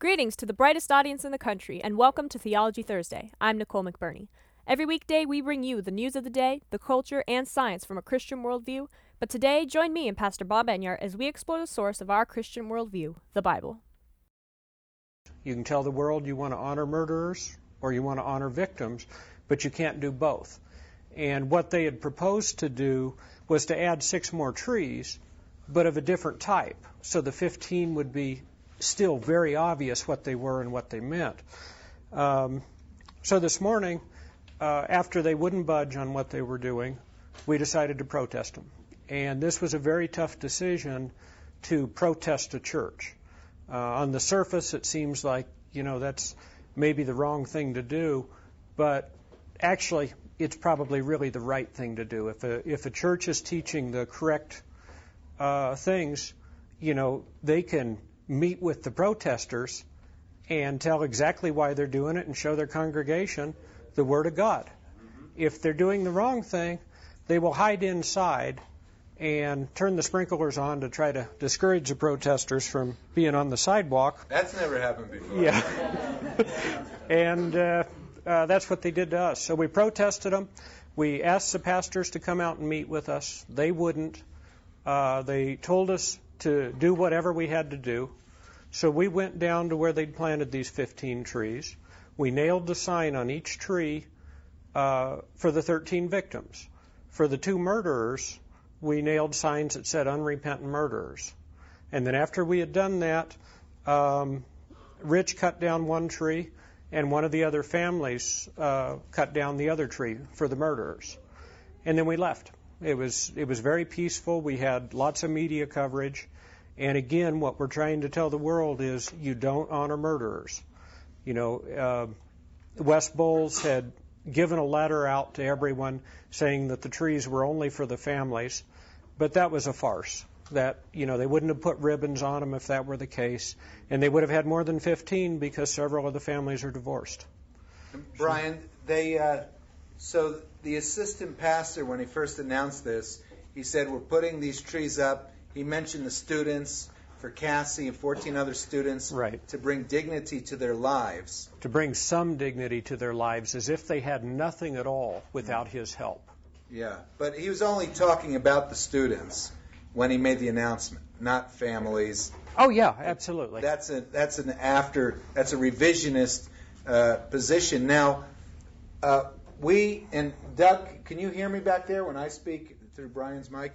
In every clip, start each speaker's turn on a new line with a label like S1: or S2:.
S1: Greetings to the brightest audience in the country, and welcome to Theology Thursday. I'm Nicole McBurney. Every weekday, we bring you the news of the day, the culture, and science from a Christian worldview. But today, join me and Pastor Bob Enyart as we explore the source of our Christian worldview, the Bible.
S2: You can tell the world you want to honor murderers or you want to honor victims, but you can't do both. And what they had proposed to do was to add 6 more trees, but of a different type. So the 15 would be still very obvious what they were and what they meant. So this morning, after they wouldn't budge on what they were doing, we decided to protest them. And this was a very tough decision to protest a church. On the surface, it seems like, that's maybe the wrong thing to do, but actually, it's probably really the right thing to do. If a church is teaching the correct things, they can meet with the protesters and tell exactly why they're doing it and show their congregation the Word of God. If they're doing the wrong thing, they will hide inside and turn the sprinklers on to try to discourage the protesters from being on the sidewalk.
S3: That's never happened before.
S2: Yeah. And that's what they did to us. So we protested them. We asked the pastors to come out and meet with us. They wouldn't. They told us to do whatever we had to do. So we went down to where they'd planted these 15 trees. We nailed the sign on each tree for the 13 victims. For the 2 murderers, we nailed signs that said unrepentant murderers. And then after we had done that, Rich cut down one tree, and one of the other families cut down the other tree for the murderers. And then we left. It was very peaceful. We had lots of media coverage. And again, what we're trying to tell the world is you don't honor murderers. West Bowles had given a letter out to everyone saying that the trees were only for the families, but that was a farce. That, they wouldn't have put ribbons on them if that were the case, and they would have had more than 15 because several of the families are divorced.
S3: Brian, so the assistant pastor, when he first announced this, he said, we're putting these trees up. He mentioned the students for Cassie and 14 other students,
S2: right,
S3: to bring dignity to their lives.
S2: To bring some dignity to their lives, as if they had nothing at all without his help.
S3: Yeah, but he was only talking about the students when he made the announcement, not families.
S2: Oh yeah, absolutely.
S3: That's a revisionist position. Now, we and Doug, can you hear me back there when I speak through Brian's mic?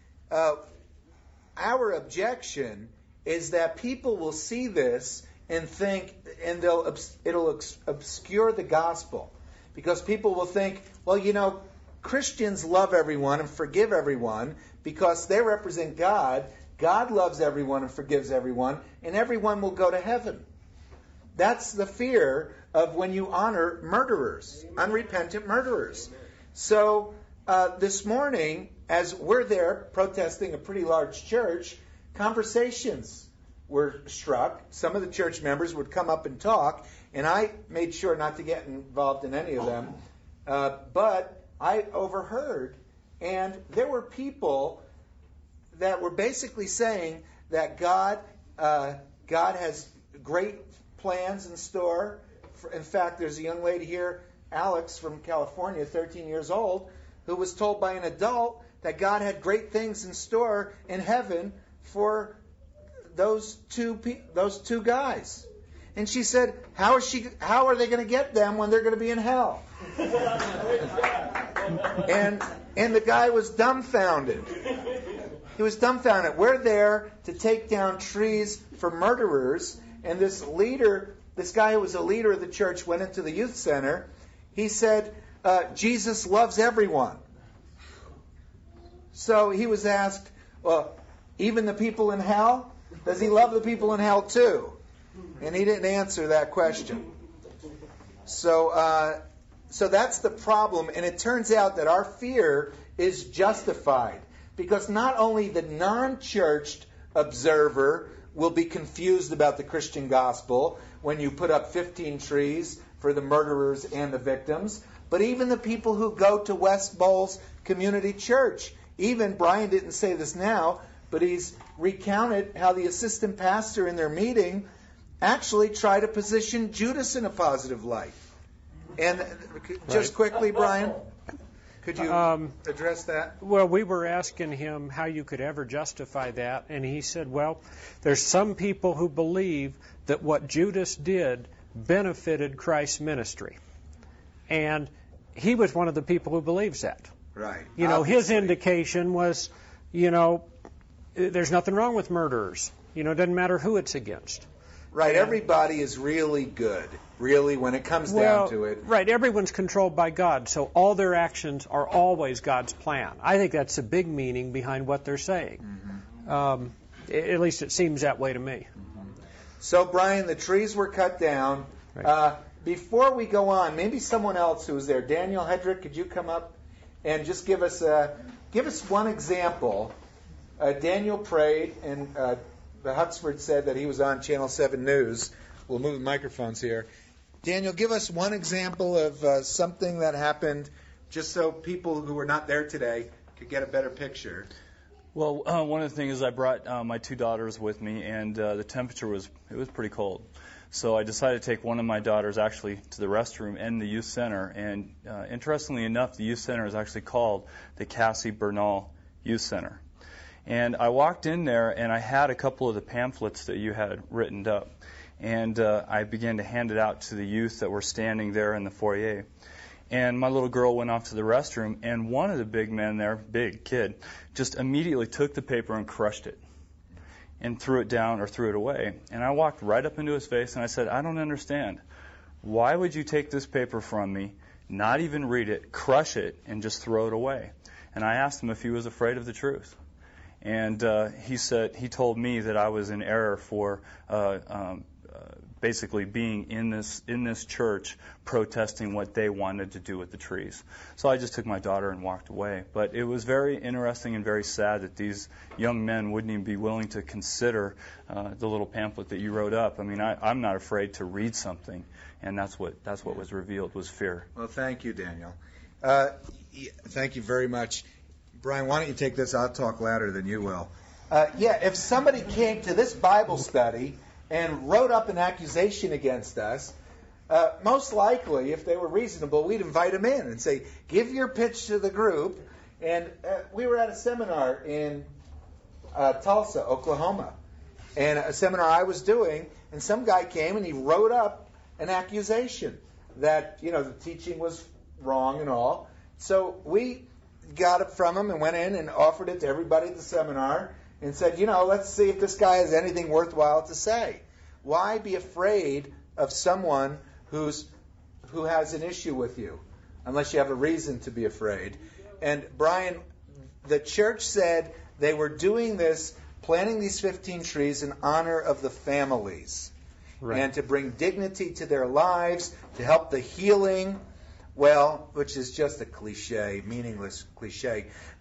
S3: Our objection is that people will see this and think, and it'll obscure the gospel, because people will think, well, Christians love everyone and forgive everyone because they represent God. God loves everyone and forgives everyone, and everyone will go to heaven. That's the fear of when you honor murderers, unrepentant murderers. So this morning, as we're there protesting a pretty large church, conversations were struck. Some of the church members would come up and talk, and I made sure not to get involved in any of them. But I overheard, and there were people that were basically saying that God has great plans in store. In fact, there's a young lady here, Alex from California, 13 years old, who was told by an adult that God had great things in store in heaven for those two guys. And she said, how are they going to get them when they're going to be in hell? And the guy was dumbfounded. He was dumbfounded. We're there to take down trees for murderers, and this guy who was a leader of the church went into the youth center. He said, Jesus loves everyone. So he was asked, well, even the people in hell? Does he love the people in hell too? And he didn't answer that question. So that's the problem. And it turns out that our fear is justified, because not only the non-churched observer will be confused about the Christian gospel when you put up 15 trees for the murderers and the victims, but even the people who go to West Bowles Community Church. Even, Brian didn't say this now, but he's recounted how the assistant pastor in their meeting actually try to position Judas in a positive light. And just quickly, Brian, could you address that?
S2: Well, we were asking him how you could ever justify that, and he said, well, there's some people who believe that what Judas did benefited Christ's ministry. And he was one of the people who believes that.
S3: Right.
S2: You know, his indication was, you know, there's nothing wrong with murderers. You know, it doesn't matter who it's against.
S3: Right. Everybody is really good, really, when it comes down to it.
S2: Right. Everyone's controlled by God, so all their actions are always God's plan. I think that's a big meaning behind what they're saying. Mm-hmm. At least it seems that way to me.
S3: Mm-hmm. So, Brian, the trees were cut down. Right. Before we go on, maybe someone else who was there, Daniel Hedrick, could you come up and just give us one example? Daniel prayed, and the Huxford said that he was on Channel 7 News. We'll move the microphones here. Daniel, give us one example of something that happened, just so people who were not there today could get a better picture.
S4: Well, one of the things is I brought my two daughters with me, and the temperature was pretty cold. So I decided to take one of my daughters actually to the restroom and the youth center. And interestingly enough, the youth center is actually called the Cassie Bernal Youth Center. And I walked in there, and I had a couple of the pamphlets that you had written up. And I began to hand it out to the youth that were standing there in the foyer. And my little girl went off to the restroom, and one of the big men there, big kid, just immediately took the paper and crushed it and threw it down or threw it away. And I walked right up into his face, and I said, I don't understand. Why would you take this paper from me, not even read it, crush it, and just throw it away? And I asked him if he was afraid of the truth. And he told me that I was in error for basically being in this church protesting what they wanted to do with the trees. So I just took my daughter and walked away. But it was very interesting and very sad that these young men wouldn't even be willing to consider the little pamphlet that you wrote up. I mean, I'm not afraid to read something, and that's what was revealed was fear.
S3: Well, thank you, Daniel. Thank you very much. Brian, why don't you take this? I'll talk louder than you will. If somebody came to this Bible study and wrote up an accusation against us, most likely, if they were reasonable, we'd invite them in and say, give your pitch to the group. And we were at a seminar in Tulsa, Oklahoma, and a seminar I was doing, and some guy came and he wrote up an accusation that, the teaching was wrong and all. So we got it from him and went in and offered it to everybody at the seminar and said, let's see if this guy has anything worthwhile to say. Why be afraid of someone who has an issue with you, unless you have a reason to be afraid? And Brian, the church said they were doing this, planting these 15 trees in honor of the families, right, and to bring dignity to their lives, to help the healing. Well, which is just a cliche, meaningless cliche.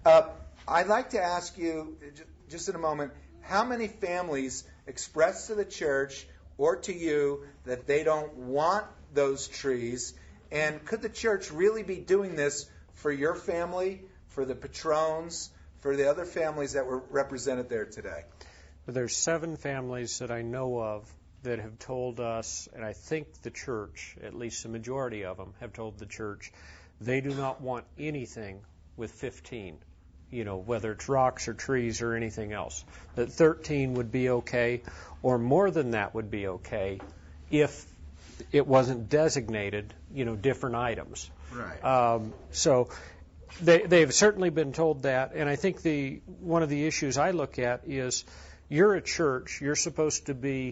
S3: I'd like to ask you, just in a moment, how many families express to the church or to you that they don't want those trees? And could the church really be doing this for your family, for the Patrones, for the other families that were represented there today?
S2: There's 7 families that I know of that have told us, and I think the church, at least the majority of them, have told the church they do not want anything with 15, whether it's rocks or trees or anything else. That 13 would be okay, or more than that would be okay if it wasn't designated, different items.
S3: Right.
S2: So they've certainly been told that, and I think one of the issues I look at is you're a church, you're supposed to be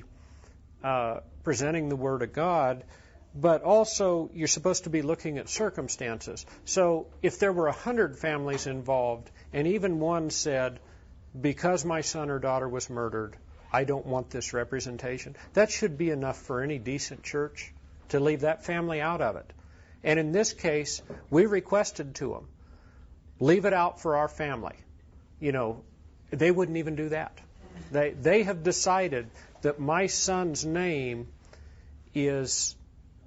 S2: presenting the Word of God, but also you're supposed to be looking at circumstances. So if there were 100 families involved, and even one said, because my son or daughter was murdered, I don't want this representation, that should be enough for any decent church to leave that family out of it. And in this case, we requested to them, leave it out for our family. They wouldn't even do that. They have decided that my son's name is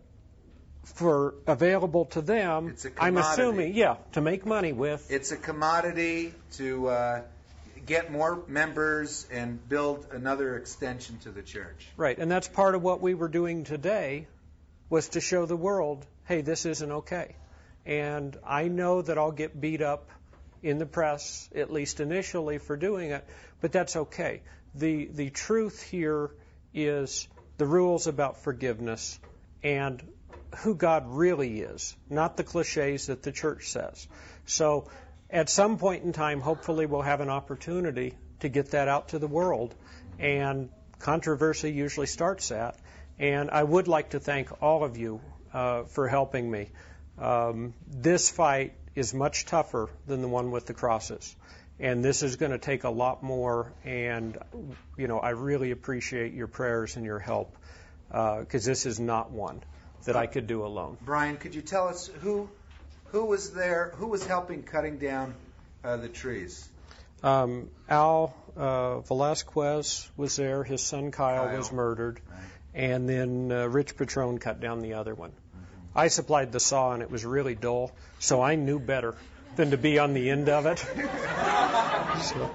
S2: available to them.
S3: It's a
S2: I'm
S3: commodity.
S2: assuming, to make money with.
S3: It's a commodity to get more members and build another extension to the church.
S2: Right, and that's part of what we were doing today, was to show the world, hey, this isn't okay. And I know that I'll get beat up in the press, at least initially, for doing it, but that's okay. The truth here is the rules about forgiveness and who God really is, not the cliches that the church says. So at some point in time, hopefully we'll have an opportunity to get that out to the world, and controversy usually starts that. And I would like to thank all of you for helping me. This fight is much tougher than the one with the crosses, and this is going to take a lot more, and I really appreciate your prayers and your help, because this is not one that I could do alone.
S3: Brian, could you tell us who was there, who was helping cutting down the trees?
S2: Al Velasquez was there. His son Kyle was murdered.
S3: Right.
S2: And then Rich Patron cut down the other one. I supplied the saw, and it was really dull, so I knew better than to be on the end of it. So.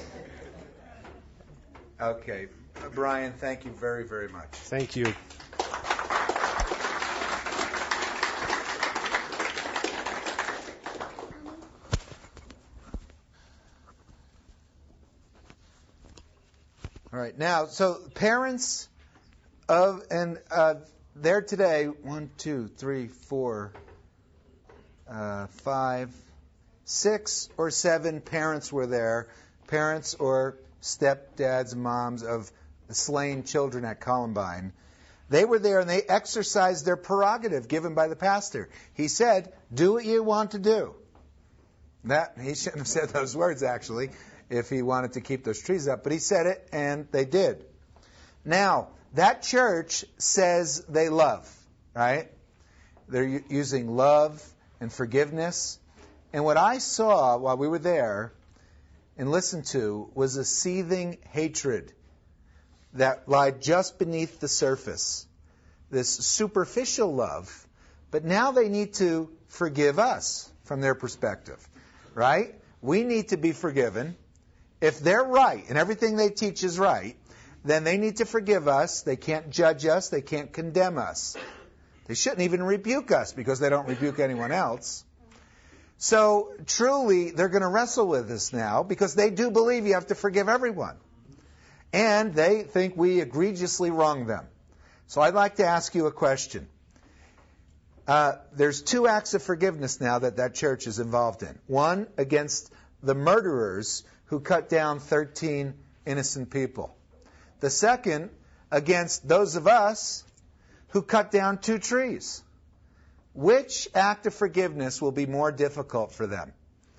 S3: Okay. Brian, thank you very, very much.
S2: Thank you.
S3: All right. Now, so parents of, and there today, 1, 2, 3, 4, 5, 6 or 7 parents were there, parents or stepdads, moms of slain children at Columbine. They were there and they exercised their prerogative given by the pastor. He said, do what you want to do. He shouldn't have said those words, actually, if he wanted to keep those trees up, but he said it, and they did. Now, that church says they love, right? They're using love and forgiveness. And what I saw while we were there and listened to was a seething hatred that lied just beneath the surface. This superficial love, but now they need to forgive us from their perspective, right? We need to be forgiven. If they're right and everything they teach is right, then they need to forgive us. They can't judge us. They can't condemn us. They shouldn't even rebuke us because they don't rebuke anyone else. So truly, they're going to wrestle with this now because they do believe you have to forgive everyone. And they think we egregiously wrong them. So I'd like to ask you a question. There's 2 acts of forgiveness now that church is involved in. One against the murderers who cut down 13 innocent people. The second against those of us who cut down 2 trees. Which act of forgiveness will be more difficult for them?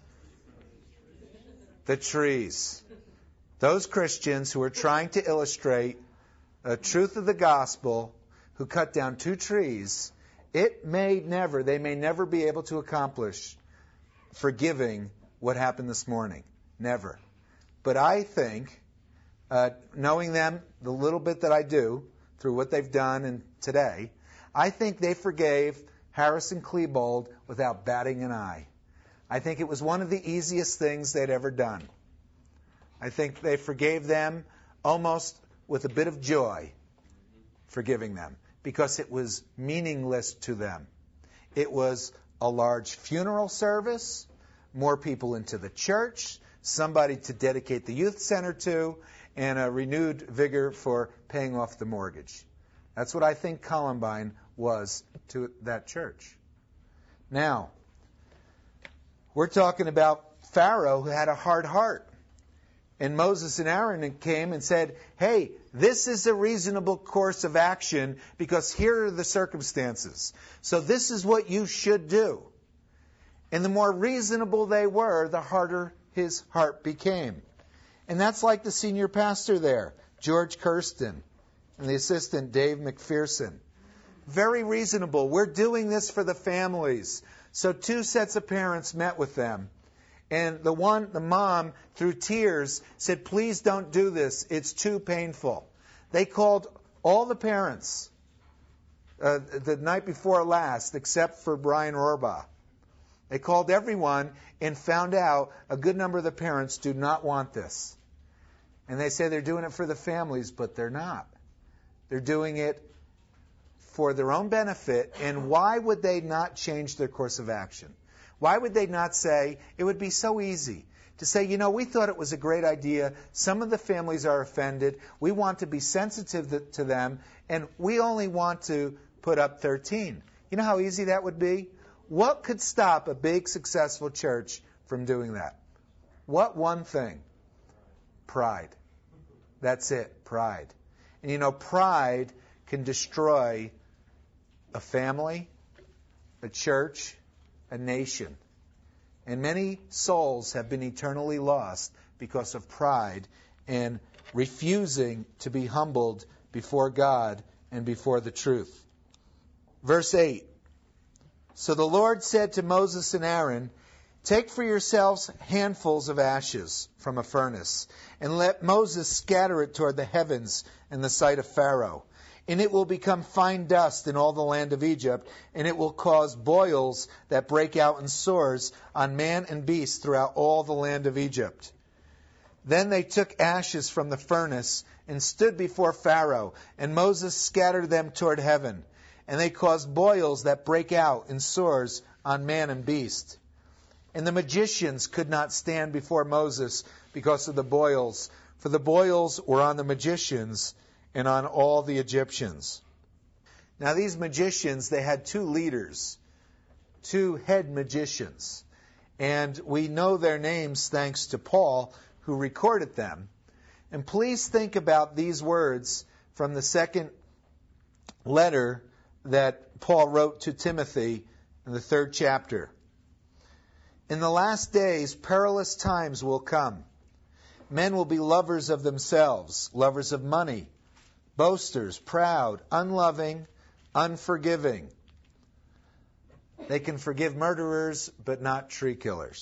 S3: The trees. Those Christians who are trying to illustrate a truth of the gospel, who cut down 2 trees, they may never be able to accomplish forgiving what happened this morning. Never. But I think, knowing them the little bit that I do, through what they've done and today, I think they forgave Harrison Klebold without batting an eye. I think it was one of the easiest things they'd ever done. I think they forgave them almost with a bit of joy, forgiving them, because it was meaningless to them. It was a large funeral service, more people into the church, somebody to dedicate the youth center to, and a renewed vigor for paying off the mortgage. That's what I think Columbine was to that church. Now, we're talking about Pharaoh, who had a hard heart. And Moses and Aaron came and said, hey, this is a reasonable course of action because here are the circumstances. So this is what you should do. And the more reasonable they were, the harder his heart became. And that's like the senior pastor there, George Kirsten, and the assistant, Dave McPherson. Very reasonable. We're doing this for the families. So 2 sets of parents met with them. And the mom, through tears, said, please don't do this. It's too painful. They called all the parents the night before last, except for Brian Rohrbaugh. They called everyone and found out a good number of the parents do not want this. And they say they're doing it for the families, but they're not. They're doing it for their own benefit. And why would they not change their course of action? Why would they not say, it would be so easy to say, we thought it was a great idea. Some of the families are offended. We want to be sensitive to them. And we only want to put up 13. You know how easy that would be? What could stop a big, successful church from doing that? What one thing? Pride. That's it, pride. And pride can destroy a family, a church, a nation. And many souls have been eternally lost because of pride and refusing to be humbled before God and before the truth. Verse 8. So the Lord said to Moses and Aaron, take for yourselves handfuls of ashes from a furnace, and let Moses scatter it toward the heavens in the sight of Pharaoh. And it will become fine dust in all the land of Egypt, and it will cause boils that break out in sores on man and beast throughout all the land of Egypt. Then they took ashes from the furnace and stood before Pharaoh, and Moses scattered them toward heaven. And they caused boils that break out in sores on man and beast. And the magicians could not stand before Moses because of the boils, for the boils were on the magicians and on all the Egyptians. Now these magicians, they had two leaders, two head magicians. And we know their names thanks to Paul, who recorded them. And please think about these words from the second letter that Paul wrote to Timothy in the 3rd chapter. In the last days, perilous times will come. Men will be lovers of themselves, lovers of money, boasters, proud, unloving, unforgiving. They can forgive murderers, but not tree killers.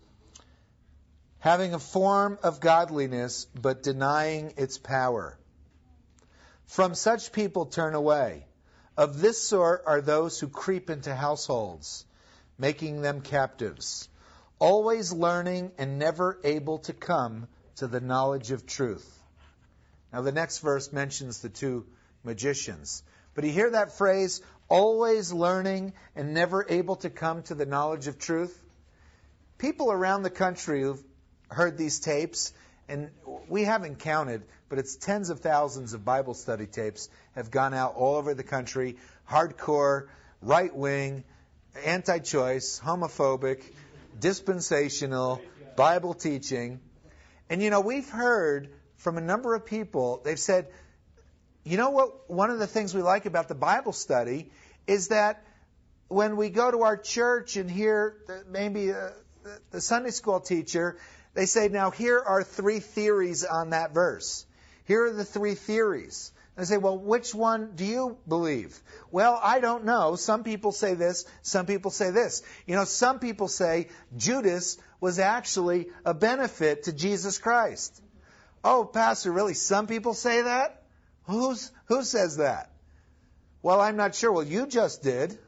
S3: Having a form of godliness, but denying its power. From such people turn away. Of this sort are those who creep into households, making them captives, always learning and never able to come to the knowledge of truth. Now the next verse mentions the two magicians. But you hear that phrase, always learning and never able to come to the knowledge of truth? People around the country who've heard these tapes, and we haven't counted, but it's tens of thousands of Bible study tapes have gone out all over the country, hardcore, right-wing, anti-choice, homophobic, dispensational, Bible teaching. And we've heard from a number of people, they've said, what, one of the things we like about the Bible study is that when we go to our church and hear maybe the Sunday school teacher, they say, now here are 3 theories on that verse. Here are the 3 theories. And they say, well, which one do you believe? Well, I don't know. Some people say this. Some people say this. Some people say Judas was actually a benefit to Jesus Christ. Oh, Pastor, really? Some people say that? Who says that? Well, I'm not sure. Well, you just did.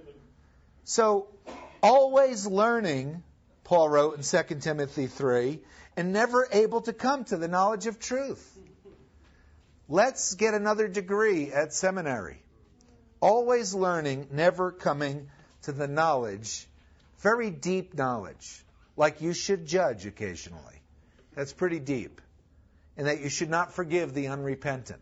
S3: So, always learning, Paul wrote in 2 Timothy 3, and never able to come to the knowledge of truth. Let's get another degree at seminary. Always learning, never coming to the knowledge, very deep knowledge, like you should judge occasionally. That's pretty deep. And that you should not forgive the unrepentant.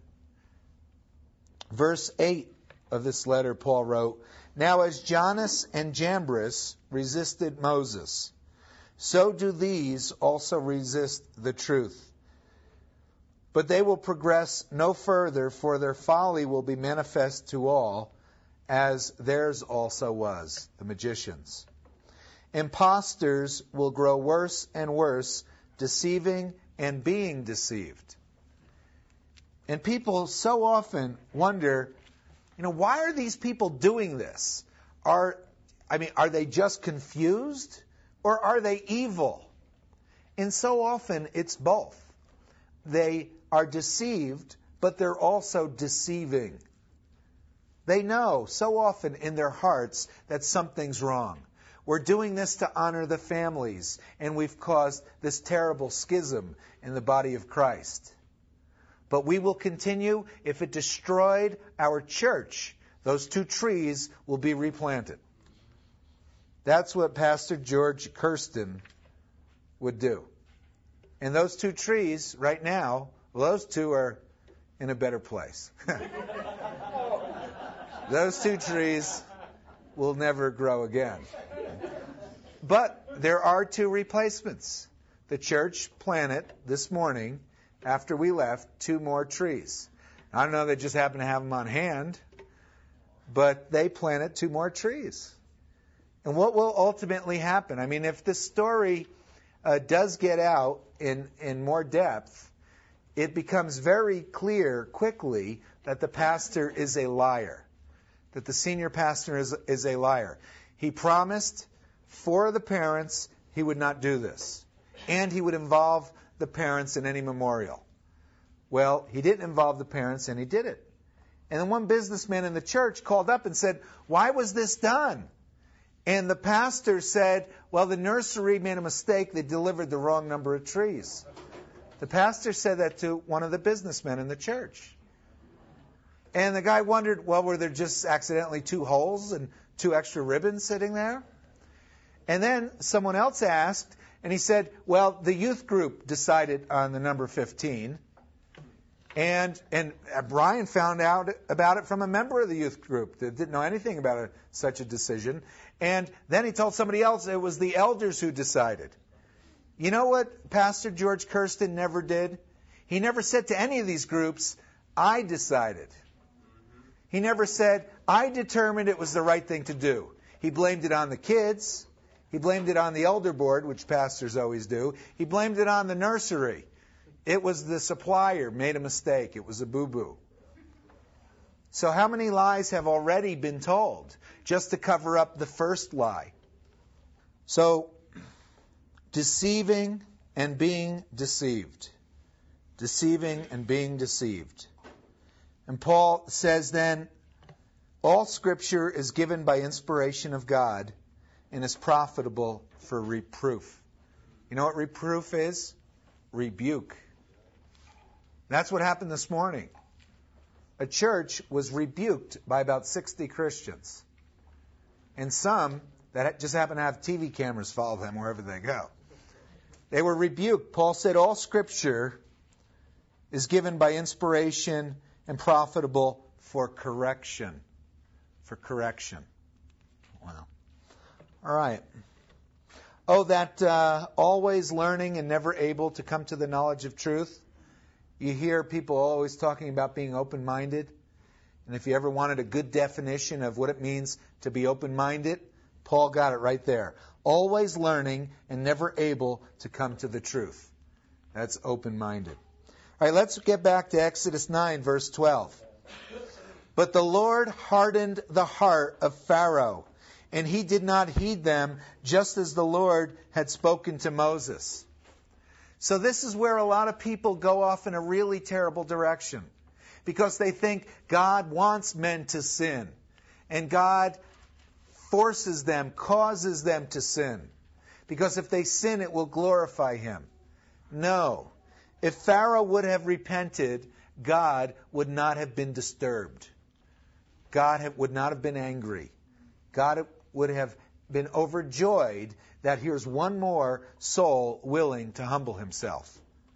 S3: Verse 8 of this letter, Paul wrote, now as Jannes and Jambres resisted Moses, so do these also resist the truth. But they will progress no further, for their folly will be manifest to all, as theirs also was, the magicians. Impostors will grow worse and worse, deceiving and being deceived. And people so often wonder, why are these people doing this? Are they just confused, or are they evil? And so often it's both. They are deceived, but they're also deceiving. They know so often in their hearts that something's wrong. We're doing this to honor the families, and we've caused this terrible schism in the body of Christ. But we will continue. If it destroyed our church, those 2 trees will be replanted. That's what Pastor George Kirsten would do. And those 2 trees right now, well, those 2 are in a better place. Those 2 trees will never grow again. But there are 2 replacements. The church planted this morning, after we left, 2 more trees. I don't know, they just happen to have them on hand, but they planted 2 more trees. And what will ultimately happen? I mean, if this story does get out in more depth, it becomes very clear quickly that the pastor is a liar, that the senior pastor is a liar. He promised for the parents he would not do this, and he would involve the parents in any memorial. Well, he didn't involve the parents, and he did it. And then one businessman in the church called up and said, "Why was this done?" And the pastor said, "Well, the nursery made a mistake. They delivered the wrong number of trees." The pastor said that to one of the businessmen in the church. And the guy wondered, well, were there just accidentally 2 holes and 2 extra ribbons sitting there? And then someone else asked, and he said, well, the youth group decided on the number 15. And Brian found out about it from a member of the youth group that didn't know anything about such a decision. And then he told somebody else it was the elders who decided. You know what Pastor George Kirsten never did? He never said to any of these groups, "I decided." He never said, "I determined it was the right thing to do." He blamed it on the kids. He blamed it on the elder board, which pastors always do. He blamed it on the nursery. It was the supplier made a mistake. It was a boo-boo. So how many lies have already been told just to cover up the first lie? So, deceiving and being deceived. Deceiving and being deceived. And Paul says then, all Scripture is given by inspiration of God and is profitable for reproof. You know what reproof is? Rebuke. That's what happened this morning. A church was rebuked by about 60 Christians. And some that just happen to have TV cameras follow them wherever they go. They were rebuked. Paul said all Scripture is given by inspiration and profitable for correction. For correction. Wow. All right. Oh, that always learning and never able to come to the knowledge of truth. You hear people always talking about being open-minded. And if you ever wanted a good definition of what it means to be open-minded, Paul got it right there. Always learning and never able to come to the truth. That's open-minded. All right, let's get back to Exodus 9, verse 12. But the Lord hardened the heart of Pharaoh, and he did not heed them, just as the Lord had spoken to Moses. So this is where a lot of people go off in a really terrible direction, because they think God wants men to sin, and God forces them, causes them to sin, because if they sin, it will glorify Him. No. If Pharaoh would have repented, God would not have been disturbed. God would not have been angry. God would have been overjoyed that here's one more soul willing to humble himself.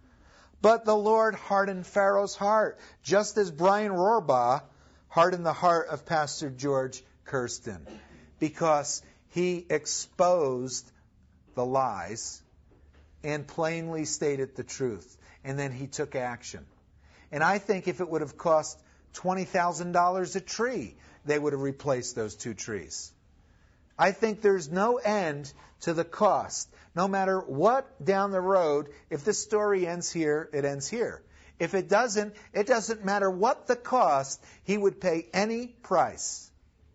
S3: But the Lord hardened Pharaoh's heart, just as Brian Rohrbaugh hardened the heart of Pastor George Kirsten, because he exposed the lies and plainly stated the truth. And then he took action. And I think if it would have cost $20,000 a tree, they would have replaced those 2 trees. I think there's no end to the cost. No matter what down the road, if this story ends here, it ends here. If it doesn't matter what the cost, he would pay any price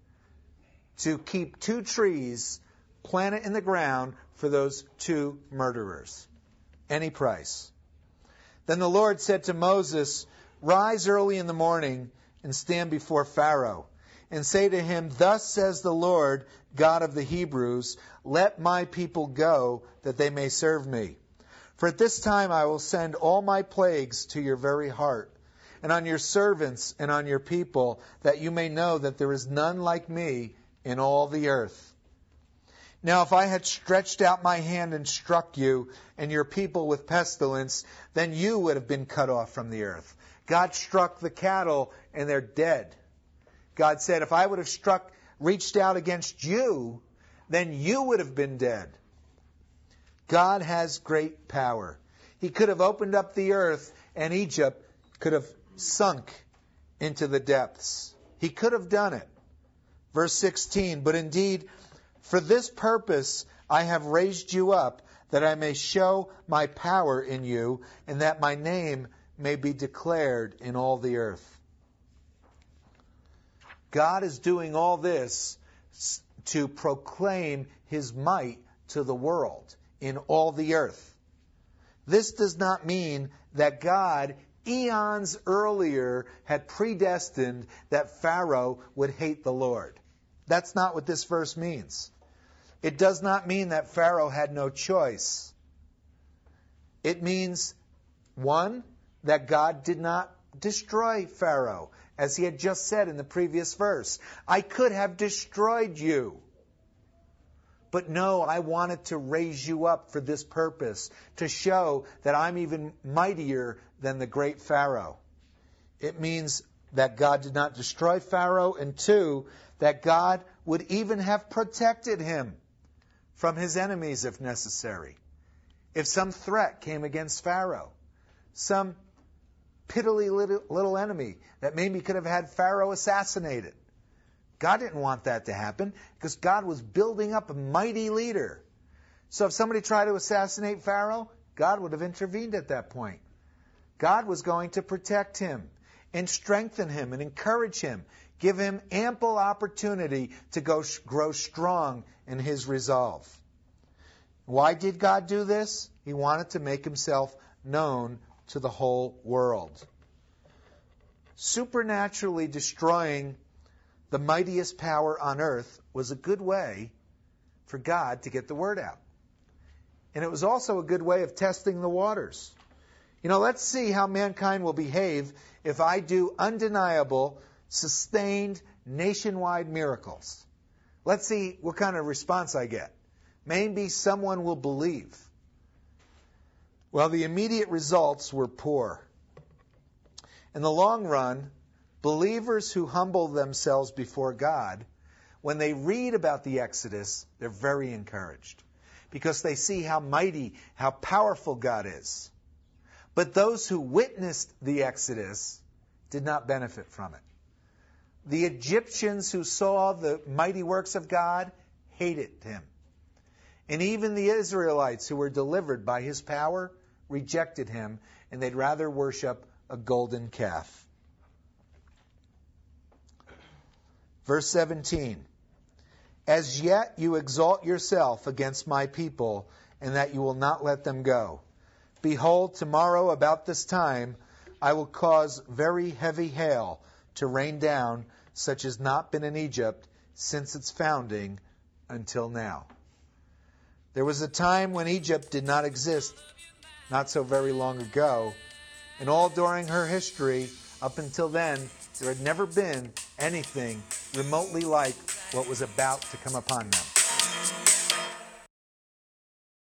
S3: to keep 2 trees planted in the ground for those 2 murderers. Any price. Then the Lord said to Moses, "Rise early in the morning and stand before Pharaoh, and say to him, Thus says the Lord, God of the Hebrews, let my people go, that they may serve me. For at this time I will send all my plagues to your very heart, and on your servants and on your people, that you may know that there is none like me in all the earth. Now if I had stretched out my hand and struck you and your people with pestilence, then you would have been cut off from the earth. God struck the cattle and they're dead. God said, if I would have reached out against you, then you would have been dead. God has great power. He could have opened up the earth and Egypt could have sunk into the depths. He could have done it. Verse 16, but indeed, for this purpose I have raised you up, that I may show my power in you, and that my name may be declared in all the earth. God is doing all this to proclaim his might to the world in all the earth. This does not mean that God, eons earlier, had predestined that Pharaoh would hate the Lord. That's not what this verse means. It does not mean that Pharaoh had no choice. It means, one, that God did not destroy Pharaoh, as he had just said in the previous verse. I could have destroyed you. But no, I wanted to raise you up for this purpose, to show that I'm even mightier than the great Pharaoh. It means that God did not destroy Pharaoh, and two, that God would even have protected him from his enemies if necessary. If some threat came against Pharaoh, some piddly little enemy that maybe could have had Pharaoh assassinated. God didn't want that to happen because God was building up a mighty leader. So if somebody tried to assassinate Pharaoh, God would have intervened at that point. God was going to protect him and strengthen him and encourage him, give him ample opportunity to grow strong in his resolve. Why did God do this? He wanted to make himself known to the whole world. Supernaturally destroying the mightiest power on earth was a good way for God to get the word out. And it was also a good way of testing the waters. Let's see how mankind will behave if I do undeniable, sustained, nationwide miracles. Let's see what kind of response I get. Maybe someone will believe. Well, the immediate results were poor. In the long run, believers who humble themselves before God, when they read about the Exodus, they're very encouraged because they see how mighty, how powerful God is. But those who witnessed the Exodus did not benefit from it. The Egyptians who saw the mighty works of God hated him. And even the Israelites who were delivered by his power rejected him, and they'd rather worship a golden calf. Verse 17, as yet you exalt yourself against my people, and that you will not let them go. Behold, tomorrow about this time I will cause very heavy hail to rain down, such as not been in Egypt since its founding until now. There was a time when Egypt did not exist, not so very long ago, and all during her history, up until then, there had never been anything remotely like what was about to come upon them.